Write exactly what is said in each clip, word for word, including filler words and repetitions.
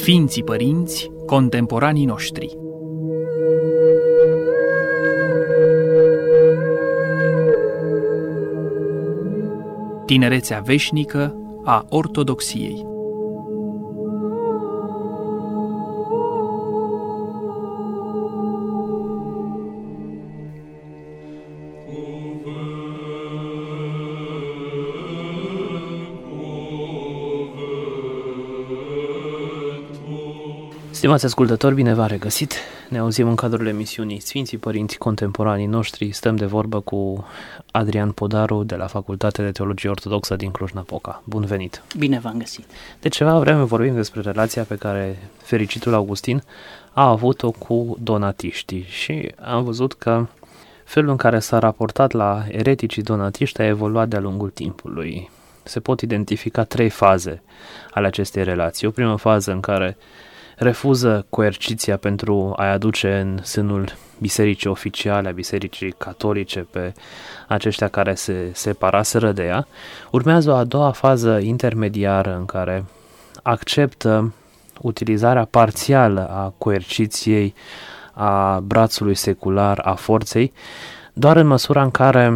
Sfinții Părinți, contemporanii noștri. Tinerețea veșnică a ortodoxiei. Stimați ascultători, bine v-am regăsit! Ne auzim în cadrul emisiunii Sfinții Părinți Contemporanii Noștri. Stăm de vorbă cu Adrian Podaru de la Facultatea de Teologie Ortodoxă din Cluj-Napoca. Bun venit! Bine v-am găsit! De ceva vreme vorbim despre relația pe care fericitul Augustin a avut-o cu donatiștii și am văzut că felul în care s-a raportat la ereticii donatiști a evoluat de-a lungul timpului. Se pot identifica trei faze ale acestei relații. O primă fază în care refuză coerciția pentru a-i aduce în sânul bisericii oficiale, a bisericii catolice, pe aceștia care se separaseră de ea. Urmează o a doua fază intermediară în care acceptă utilizarea parțială a coerciției, a brațului secular, a forței, doar în măsura în care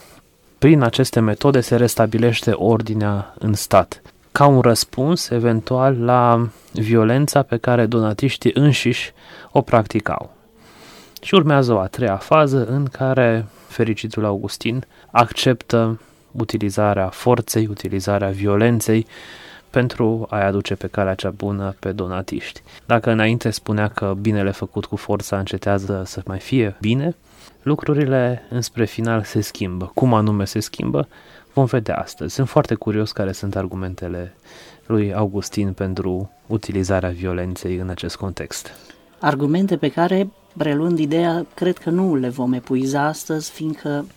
prin aceste metode se restabilește ordinea în stat, ca un răspuns eventual la violența pe care donatiștii înșiși o practicau. Și urmează o a treia fază în care fericitul Augustin acceptă utilizarea forței, utilizarea violenței pentru a-i aduce pe calea cea bună pe donatiști. Dacă înainte spunea că binele făcut cu forța încetează să mai fie bine, lucrurile înspre final se schimbă. Cum anume se schimbă, vom vedea astăzi. Sunt foarte curios care sunt argumentele lui Augustin pentru utilizarea violenței în acest context. Argumente pe care, preluând ideea, cred că nu le vom epuiza astăzi, fiindcă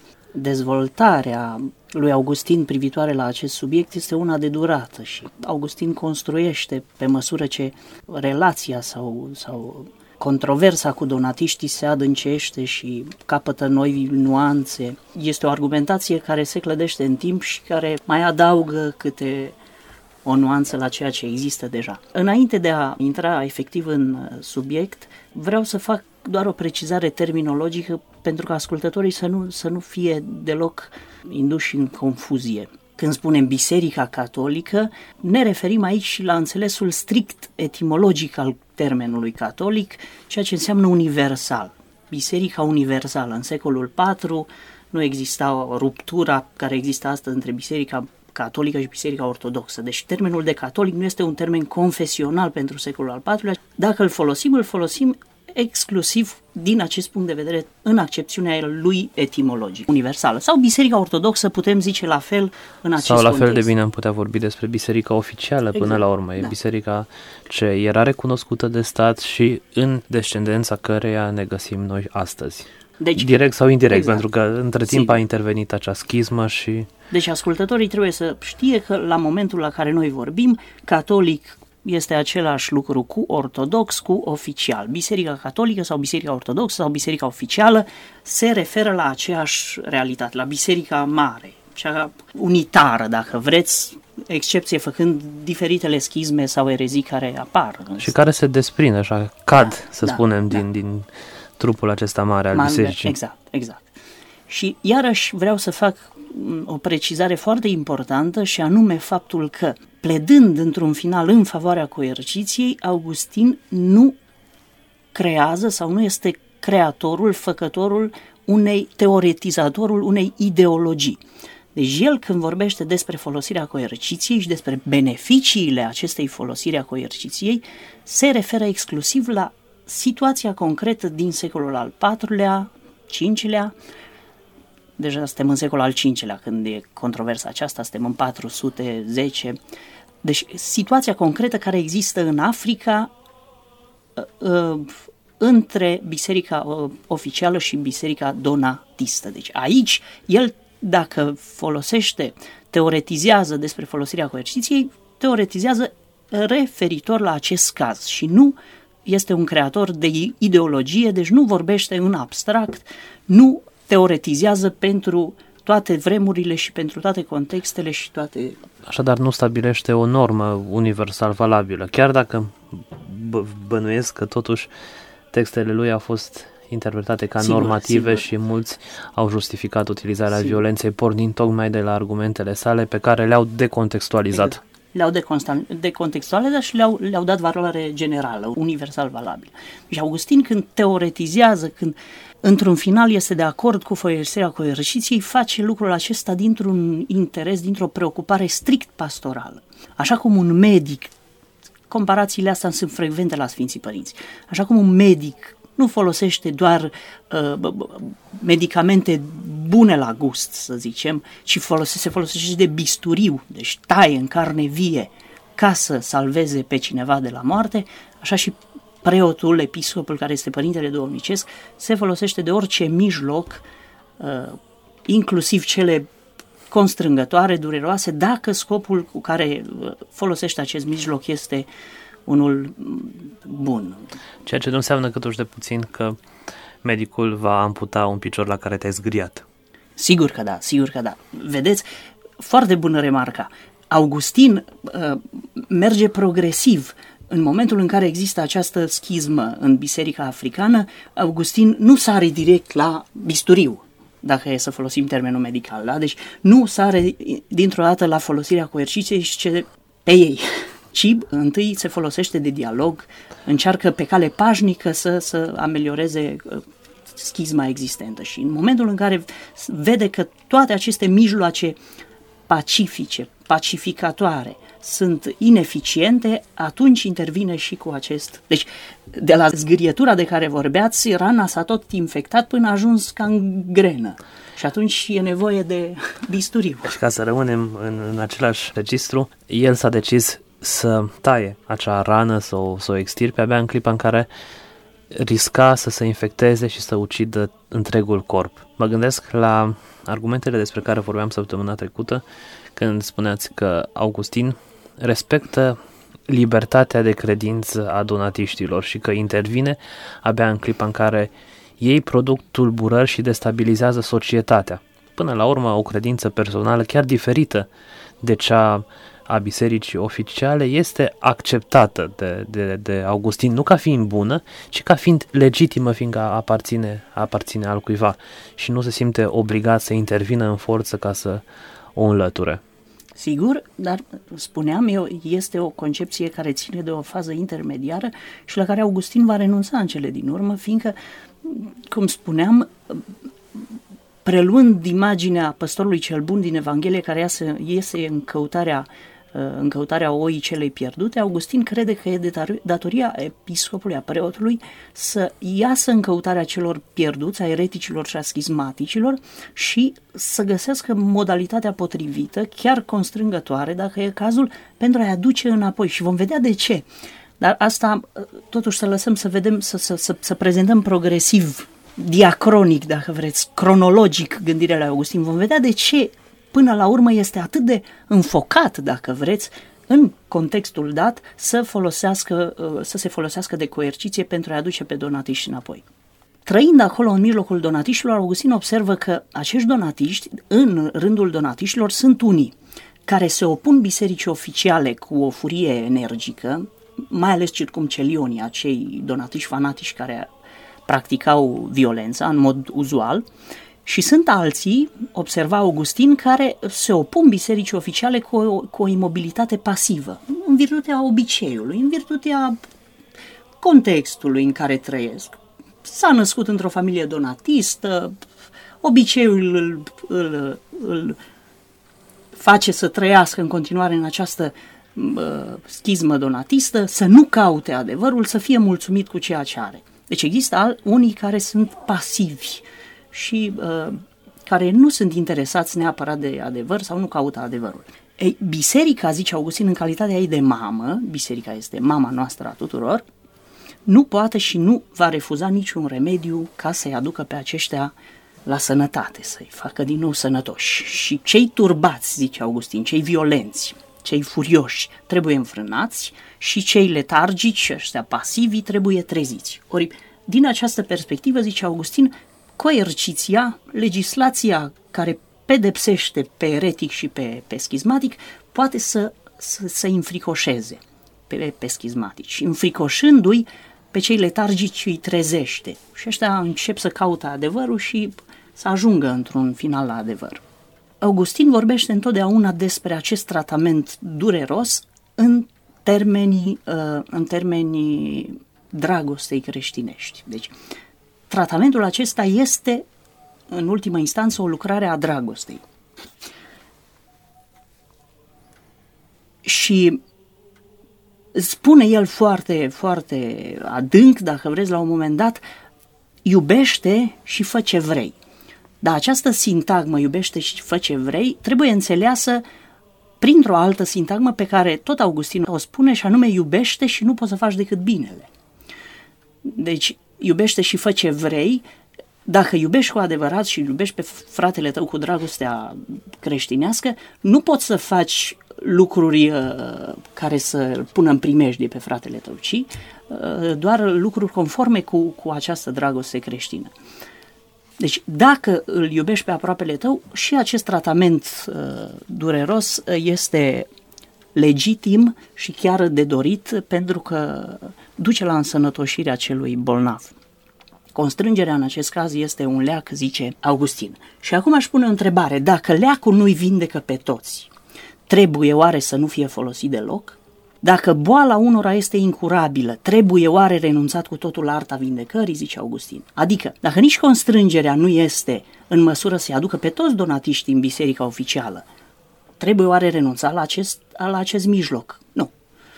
dezvoltarea lui Augustin privitoare la acest subiect este una de durată și Augustin construiește pe măsură ce relația sau, sau controversa cu donatiștii se adâncește și capătă noi nuanțe. Este o argumentație care se clădește în timp și care mai adaugă câte o nuanță la ceea ce există deja. Înainte de a intra efectiv în subiect, vreau să fac doar o precizare terminologică pentru ca ascultătorii să nu, să nu fie deloc induși în confuzie. Când spunem Biserica Catolică, ne referim aici și la înțelesul strict etimologic al termenului catolic, ceea ce înseamnă universal. Biserica universală. În secolul patru nu exista ruptura care există astăzi între Biserica Catolică și Biserica Ortodoxă. Deci termenul de catolic nu este un termen confesional pentru secolul al patrulea. Dacă îl folosim, îl folosim exclusiv din acest punct de vedere în accepțiunea lui etimologic, universală. Sau Biserica Ortodoxă, putem zice la fel în acest Sau la context. fel de bine am putea vorbi despre Biserica oficială, exact, până la urmă. E da. Biserica ce era recunoscută de stat și în descendența căreia ne găsim noi astăzi. Deci, direct sau indirect, exact, pentru că între timp sigur. A intervenit acea schismă și... Deci ascultătorii trebuie să știe că la momentul la care noi vorbim, catolic este același lucru cu ortodox, cu oficial. Biserica catolică sau Biserica ortodoxă sau Biserica oficială se referă la aceeași realitate, la Biserica mare, cea unitară, dacă vreți, excepție făcând diferitele schisme sau erezii care apar. Și care se desprind, așa, cad, da, să da, spunem, da. din... din... trupul acesta mare al mare, bisericii. Exact, exact. Și iarăși vreau să fac o precizare foarte importantă și anume faptul că, pledând într-un final în favoarea coerciției, Augustin nu creează sau nu este creatorul, făcătorul unei, teoretizatorul unei ideologii. Deci el, când vorbește despre folosirea coerciției și despre beneficiile acestei folosiri a coerciției, se referă exclusiv la situația concretă din secolul al patrulea, cincilea, deja suntem în secolul al cincilea când e controversa aceasta, suntem în patru sute zece, deci situația concretă care există în Africa uh, uh, între biserica uh, oficială și biserica donatistă. Deci aici el, dacă folosește, teoretizează despre folosirea coerciției, teoretizează referitor la acest caz și nu este un creator de ideologie, deci nu vorbește în abstract, nu teoretizează pentru toate vremurile și pentru toate contextele și toate... Așadar nu stabilește o normă universal valabilă, chiar dacă bănuiesc că totuși textele lui au fost interpretate ca sigur, normative sigur. și mulți au justificat utilizarea Sigur. violenței pornind tocmai de la argumentele sale pe care le-au decontextualizat. Exact. Le-au decontextualizat și le-au, le-au dat valoare generală, universal valabilă. Și Augustin, când teoretizează, când într-un final este de acord cu folosirea coerciției, face lucrul acesta dintr-un interes, dintr-o preocupare strict pastorală. Așa cum un medic, comparațiile astea sunt frecvente la Sfinții Părinți, așa cum un medic nu folosește doar uh, medicamente bune la gust, să zicem, ci folose, se folosește și de bisturiu, deci taie în carne vie ca să salveze pe cineva de la moarte, așa și preotul, episcopul, care este părintele duhovnicesc, se folosește de orice mijloc, uh, inclusiv cele constrângătoare, dureroase, dacă scopul cu care folosește acest mijloc este unul bun. Ceea ce nu înseamnă câtuși de puțin că medicul va amputa un picior la care te-ai zgâriat. Sigur că da, sigur că da. Vedeți, foarte bună remarca. Augustin uh, merge progresiv. În momentul în care există această schismă în biserica africană, Augustin nu sare direct la bisturiu, dacă e să folosim termenul medical, da? Deci nu sare dintr-o dată la folosirea coerciției și ce pe ei, ci întâi se folosește de dialog, încearcă pe cale pașnică să, să amelioreze schisma existentă și în momentul în care vede că toate aceste mijloace pacifice, pacificatoare, sunt ineficiente, atunci intervine și cu acest... Deci, de la zgârietura de care vorbeați, rana s-a tot infectat până a ajuns ca în grenă. Și atunci e nevoie de bisturiu. Și ca să rămânem în, în același registru, el s-a decis să taie acea rană, să o, să o extirpe abia în clipa în care risca să se infecteze și să ucidă întregul corp. Mă gândesc la argumentele despre care vorbeam săptămâna trecută, când spuneați că Augustin respectă libertatea de credință a donatiștilor și că intervine abia în clipa în care ei produc tulburări și destabilizează societatea. Până la urmă, o credință personală chiar diferită de cea a bisericii oficiale este acceptată de, de, de Augustin, nu ca fiind bună, ci ca fiind legitimă, fiindcă aparține, aparține al cuiva și nu se simte obligat să intervină în forță ca să o înlăture. Sigur, dar spuneam eu, este o concepție care ține de o fază intermediară și la care Augustin va renunța în cele din urmă, fiindcă, cum spuneam, preluând imaginea păstorului cel bun din Evanghelie care iese, iese în căutarea în căutarea oii celei pierdute, Augustin crede că e datoria episcopului, a preotului, să iasă în căutarea celor pierduți, a ereticilor și a schismaticilor și să găsească modalitatea potrivită, chiar constrângătoare, dacă e cazul, pentru a-i aduce înapoi. Și vom vedea de ce. Dar asta, totuși, să lăsăm să vedem, să, să, să, să prezentăm progresiv, diacronic, dacă vreți, cronologic gândirea lui Augustin. Vom vedea de ce până la urmă este atât de înfocat, dacă vreți, în contextul dat, să, folosească, să se folosească de coerciție pentru a aduce pe donatiști înapoi. Trăind acolo în mijlocul donatiștilor, Augustin observă că acești donatiști, în rândul donatiștilor, sunt unii care se opun bisericii oficiale cu o furie energică, mai ales circumcelionii, acei donatiști fanatici care practicau violența în mod uzual, și sunt alții, observa Augustin, care se opun bisericii oficiale cu o, cu o imobilitate pasivă, în virtutea obiceiului, în virtutea contextului în care trăiesc. S-a născut într-o familie donatistă, obiceiul îl, îl, îl face să trăiască în continuare în această uh, schismă donatistă, să nu caute adevărul, să fie mulțumit cu ceea ce are. Deci există al, unii care sunt pasivi și uh, care nu sunt interesați neapărat de adevăr sau nu caută adevărul. Ei, biserica, zice Augustin, în calitatea ei de mamă, biserica este mama noastră a tuturor, nu poate și nu va refuza niciun remediu ca să-i aducă pe aceștia la sănătate, să-i facă din nou sănătoși. Și cei turbați, zice Augustin, cei violenți, cei furioși trebuie înfrânați și cei letargici, ăștia pasivi, trebuie treziți. Ori, din această perspectivă, zice Augustin, coerciția, legislația care pedepsește pe eretic și pe, pe schismatic, poate să, să, să înfricoșeze. pe, pe schizmatici. Înfricoșându-i, pe cei letargici îi trezește și ăștia încep să caute adevărul și să ajungă într-un final la adevăr. Augustin vorbește întotdeauna despre acest tratament dureros în termenii, în termenii dragostei creștinești. Deci, tratamentul acesta este, în ultimă instanță, o lucrare a dragostei. Și spune el foarte, foarte adânc, dacă vreți, la un moment dat, iubește și fă ce vrei. Dar această sintagmă, iubește și fă ce vrei, trebuie înțeleasă printr-o altă sintagmă pe care tot Augustin o spune, și anume iubește și nu poți să faci decât binele. Deci, iubește și fă ce vrei. Dacă iubești cu adevărat și iubești pe fratele tău cu dragostea creștinească, nu poți să faci lucruri uh, care să pună în primejdie pe fratele tău, ci uh, doar lucruri conforme cu, cu această dragoste creștină. Deci, dacă îl iubești pe aproapele tău, și acest tratament uh, dureros este legitim și chiar de dorit, pentru că duce la însănătoșirea celui bolnav. Constrângerea în acest caz este un leac, zice Augustin. Și acum aș pune o întrebare: dacă leacul nu-i vindecă pe toți, trebuie oare să nu fie folosit deloc? Dacă boala unora este incurabilă, trebuie oare renunțat cu totul la arta vindecării, zice Augustin? Adică, dacă nici constrângerea nu este în măsură să-i aducă pe toți donatiștii în biserica oficială, trebuie oare renunțat la acest, la acest mijloc? Nu.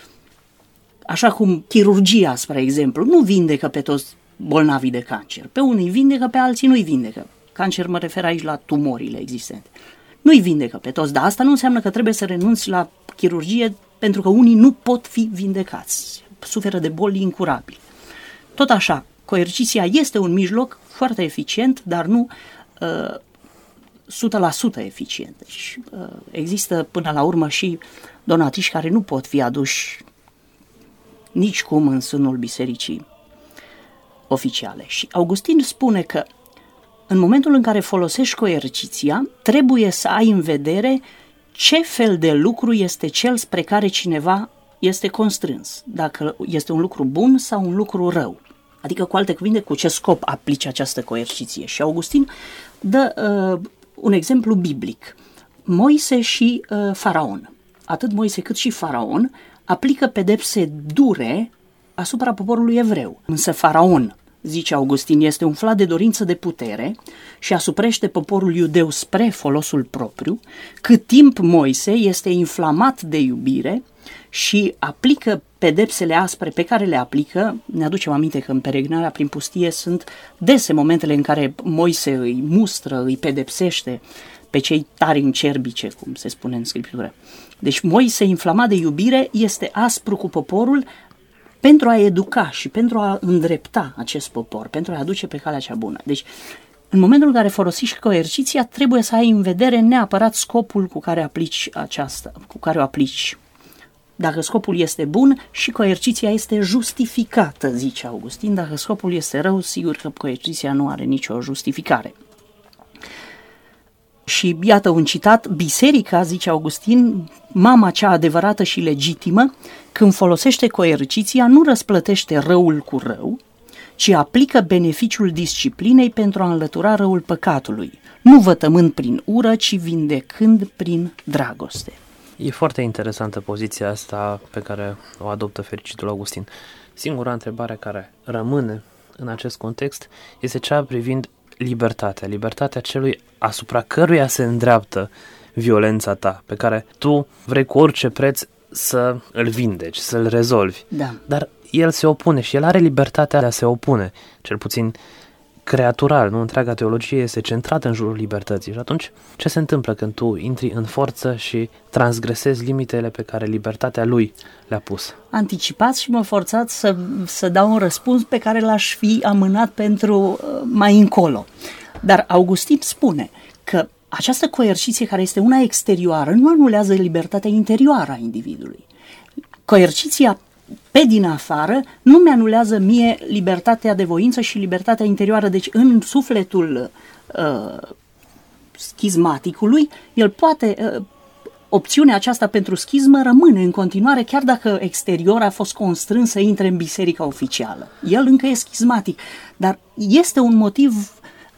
Așa cum chirurgia, spre exemplu, nu vindecă pe toți bolnavii de cancer. Pe unii vindecă, pe alții nu-i vindecă. Cancer mă refer aici la tumorile existente. Nu-i vindecă pe toți, dar asta nu înseamnă că trebuie să renunți la chirurgie, pentru că unii nu pot fi vindecați, suferă de boli incurabile. Tot așa, coerciția este un mijloc foarte eficient, dar nu uh, o sută la sută eficient. Deci, uh, există până la urmă și donatiști care nu pot fi aduși nicicum în sânul bisericii oficiale. Și Augustin spune că în momentul în care folosești coerciția, trebuie să ai în vedere ce fel de lucru este cel spre care cineva este constrâns, dacă este un lucru bun sau un lucru rău. Adică, cu alte cuvinte, cu ce scop aplici această coerciție. Și Augustin dă uh, un exemplu biblic. Moise și uh, Faraon. Atât Moise cât și Faraon aplică pedepse dure asupra poporului evreu. Însă Faraon, zice Augustin, este umflat de dorință de putere și asuprește poporul iudeu spre folosul propriu, cât timp Moise este inflamat de iubire și aplică pedepsele aspre pe care le aplică. Ne aducem aminte că în peregrinarea prin pustie sunt dese momentele în care Moise îi mustră, îi pedepsește pe cei tari în cerbice, cum se spune în Scriptură. Deci Moise, inflamat de iubire, este aspru cu poporul pentru a educa și pentru a îndrepta acest popor, pentru a aduce pe calea cea bună. Deci, în momentul în care folosești coerciția, trebuie să ai în vedere neapărat scopul cu care aplici aceasta, cu care o aplici. Dacă scopul este bun, și coerciția este justificată, zice Augustin. Dacă scopul este rău, sigur că coerciția nu are nicio justificare. Și iată un citat: biserica, zice Augustin, mama cea adevărată și legitimă, când folosește coerciția, nu răsplătește răul cu rău, ci aplică beneficiul disciplinei pentru a înlătura răul păcatului, nu vătămând prin ură, ci vindecând prin dragoste. E foarte interesantă poziția asta pe care o adoptă fericitul Augustin. Singura întrebare care rămâne în acest context este cea privind libertatea, libertatea celui asupra căruia se îndreaptă violența ta, pe care tu vrei cu orice preț să îl vindeci, să-l rezolvi. Da. Dar el se opune și el are libertatea de a se opune, cel puțin creatural, nu? Întreaga teologie este centrată în jurul libertății. Și atunci, ce se întâmplă când tu intri în forță și transgresezi limitele pe care libertatea lui le-a pus? Anticipați și mă forțați să, să dau un răspuns pe care l-aș fi amânat pentru uh, mai încolo. Dar Augustin spune că această coerciție, care este una exterioară, nu anulează libertatea interioară a individului. Coerciția pe din afară nu mi-anulează mie libertatea de voință și libertatea interioară. Deci în sufletul uh, schizmaticului el poate uh, opțiunea aceasta pentru schismă rămâne în continuare, chiar dacă exterior a fost constrâns să intre în biserica oficială. El încă e schismatic, dar este un motiv,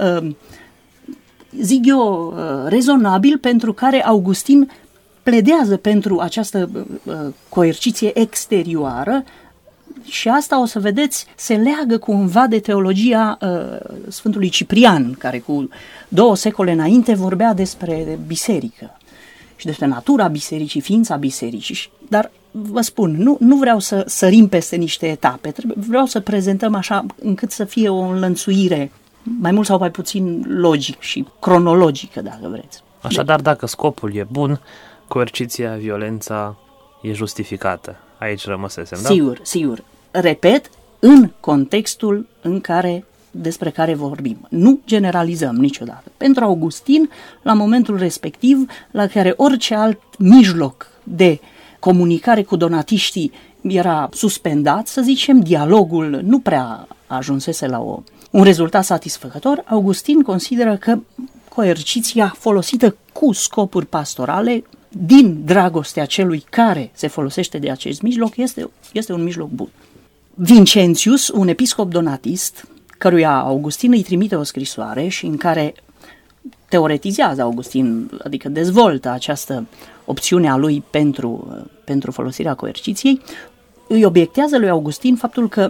zic eu, rezonabil pentru care Augustin pledează pentru această coerciție exterioară. Și asta, o să vedeți, se leagă cumva de teologia uh, Sfântului Ciprian, care cu două secole înainte vorbea despre biserică și despre natura bisericii, ființa bisericii. Dar vă spun, nu, nu vreau să sărim peste niște etape, trebuie, vreau să prezentăm așa încât să fie o înlănțuire mai mult sau mai puțin logic și cronologică, dacă vreți. Așadar, dacă scopul e bun, coerciția, violența e justificată. Aici rămăsesem, da? Sigur, sigur. Repet, în contextul în care, despre care vorbim. Nu generalizăm niciodată. Pentru Augustin, la momentul respectiv, la care orice alt mijloc de comunicare cu donatiștii era suspendat, să zicem, dialogul nu prea ajunsese la o, un rezultat satisfăcător, Augustin consideră că coerciția folosită cu scopuri pastorale, din dragostea celui care se folosește de acest mijloc, este, este un mijloc bun. Vincentius, un episcop donatist, căruia Augustin îi trimite o scrisoare și în care teoretizează Augustin, adică dezvoltă această opțiune a lui pentru, pentru folosirea coerciției, îi obiectează lui Augustin faptul că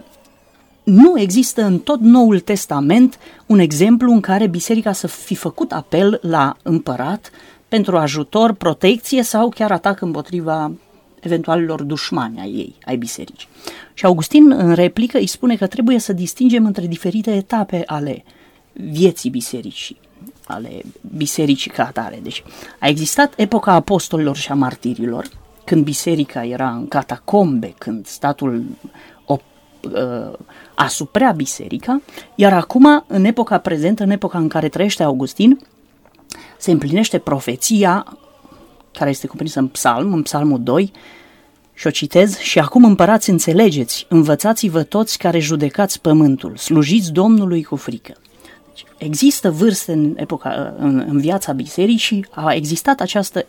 nu există în tot Noul Testament un exemplu în care biserica să fi făcut apel la împărat pentru ajutor, protecție sau chiar atac împotriva eventualilor dușmani ai ei, ai bisericii. Și Augustin, în replică, îi spune că trebuie să distingem între diferite etape ale vieții bisericii, ale bisericii ca atare. Deci, a existat epoca apostolilor și a martirilor, când biserica era în catacombe, când statul o, uh, asuprea biserica, iar acum, în epoca prezentă, în epoca în care trăiește Augustin, se împlinește profeția care este cuprinsă în psalm, în psalmul doi, și o citez: și acum, împărați, înțelegeți, învățați-vă toți care judecați pământul, slujiți Domnului cu frică. Deci, există vârste în, epoca, în, în viața bisericii, a existat această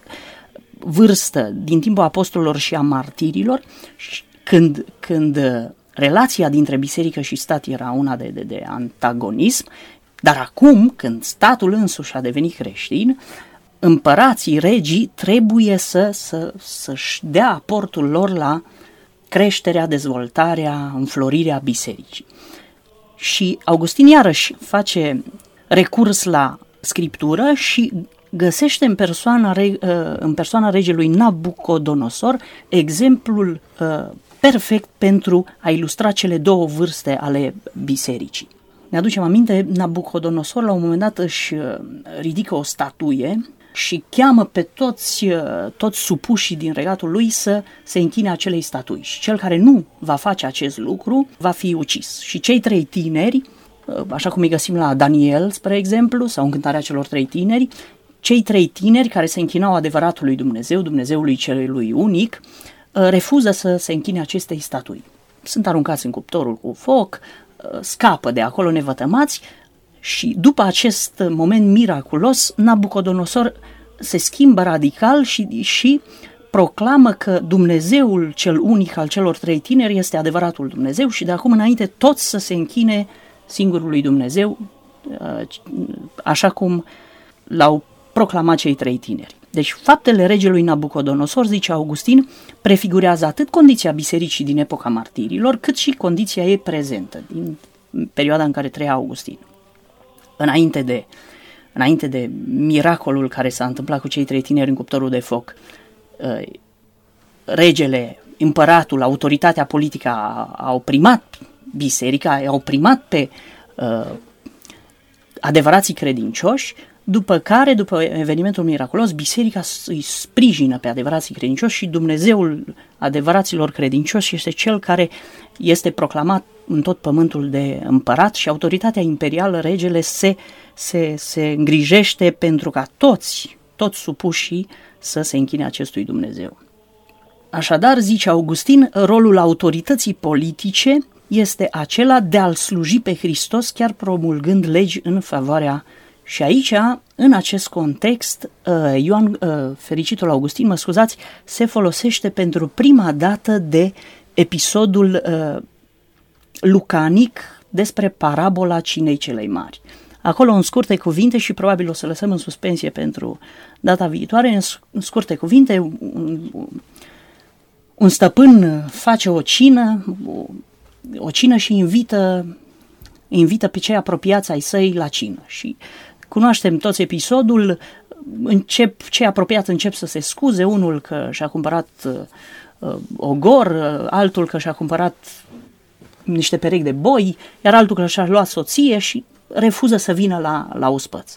vârstă din timpul apostolilor și a martirilor, când, când relația dintre biserică și stat era una de, de, de antagonism, dar acum, când statul însuși a devenit creștin, împărații, regii, trebuie să, să, să-și dea aportul lor la creșterea, dezvoltarea, înflorirea bisericii. Și Augustin iarăși face recurs la scriptură și găsește în persoana, în persoana regelui Nabucodonosor exemplul perfect pentru a ilustra cele două vârste ale bisericii. Ne aducem aminte, Nabucodonosor la un moment dat își ridică o statuie și cheamă pe toți, toți supușii din regatul lui să se închine acelei statui. Și cel care nu va face acest lucru va fi ucis. Și cei trei tineri, așa cum îi găsim la Daniel, spre exemplu, sau în Cântarea celor trei tineri, cei trei tineri care se închinau adevăratului Dumnezeu, Dumnezeului celui unic, refuză să se închine acestei statui. Sunt aruncați în cuptorul cu foc, scapă de acolo nevătămați și după acest moment miraculos, Nabucodonosor se schimbă radical și, și proclamă că Dumnezeul cel unic al celor trei tineri este adevăratul Dumnezeu și de acum înainte toți să se închine singurului Dumnezeu, așa cum l-au proclamat cei trei tineri. Deci faptele regelui Nabucodonosor, zice Augustin, prefigurează atât condiția bisericii din epoca martirilor, cât și condiția ei prezentă, din perioada în care trăia Augustin. Înainte de, înainte de miracolul care s-a întâmplat cu cei trei tineri în cuptorul de foc, regele, împăratul, autoritatea politică a, a oprimat biserica, a oprimat pe uh, adevărații credincioși, după care, după evenimentul miraculos, biserica îi sprijină pe adevărații credincioși și Dumnezeul adevăraților credincioși este cel care este proclamat în tot pământul de împărat și autoritatea imperială, regele, se, se, se îngrijește pentru ca toți, toți supușii să se închine acestui Dumnezeu. Așadar, zice Augustin, rolul autorității politice este acela de a-L sluji pe Hristos, chiar promulgând legi în favoarea Și aici, în acest context, Ioan, fericitul Augustin, mă scuzați, se folosește pentru prima dată de episodul lucanic despre parabola cinei celei mari. Acolo, în scurte cuvinte, și probabil o să lăsăm în suspensie pentru data viitoare, în scurte cuvinte, un, un stăpân face o cină, o, o cină și invită, invită pe cei apropiați ai săi la cină. Și cunoaștem toți episodul, încep, cei apropiați încep să se scuze, unul că și-a cumpărat uh, ogor, uh, altul că și-a cumpărat niște perechi de boi, iar altul că și-a luat soție și refuză să vină la, la ospăț.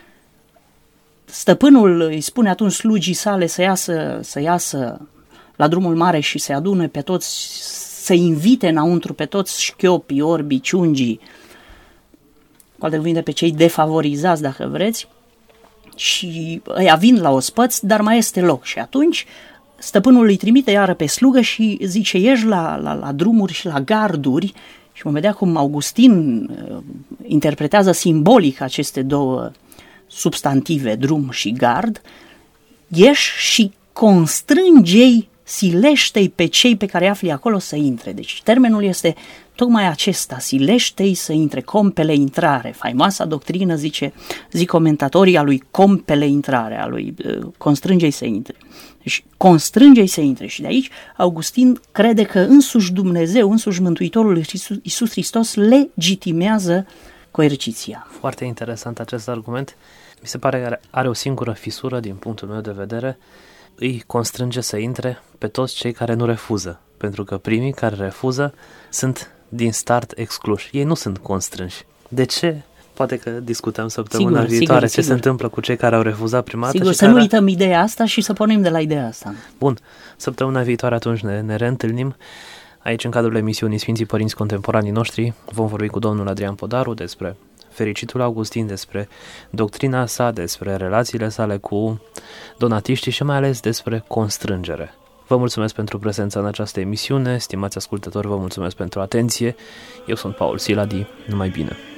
Stăpânul îi spune atunci slugii sale să iasă, să iasă la drumul mare și să adune pe toți, să invite înăuntru pe toți șchiopii, orbii, ciungii, cu alte cuvinte pe cei defavorizați, dacă vreți, și ăia vin la ospăț, dar mai este loc. Și atunci stăpânul îi trimite iară pe slugă și zice, ieși la, la, la drumuri și la garduri. Și vom vedea cum Augustin uh, interpretează simbolic aceste două substantive, drum și gard. Ieși și constrânge-i, silește-i pe cei pe care afli acolo să intre. Deci termenul este tocmai acesta, silește-i să intre, compele intrare. Faimoasa doctrină, zice, zic comentatorii, a lui compele intrare, a lui uh, constrânge-i să intre. Deci constrânge-i să intre. Și de aici Augustin crede că însuși Dumnezeu, însuși Mântuitorul Iisus Hristos legitimează coerciția. Foarte interesant acest argument. Mi se pare că are o singură fisură din punctul meu de vedere. Îi constrânge să intre pe toți cei care nu refuză, pentru că primii care refuză sunt din start excluși. Ei nu sunt constrânși. De ce? Poate că discutăm săptămâna sigur, viitoare sigur, ce sigur. se întâmplă cu cei care au refuzat prima dată. Sigur, și să care... nu uităm ideea asta și să pornim de la ideea asta. Bun, săptămâna viitoare atunci ne, ne reîntâlnim. Aici, în cadrul emisiunii Sfinții Părinți Contemporanii Noștri, vom vorbi cu domnul Adrian Podaru despre fericitul Augustin, despre doctrina sa, despre relațiile sale cu donatiștii și mai ales despre constrângere. Vă mulțumesc pentru prezența în această emisiune, stimați ascultători, vă mulțumesc pentru atenție. Eu sunt Paul Siladi, numai bine!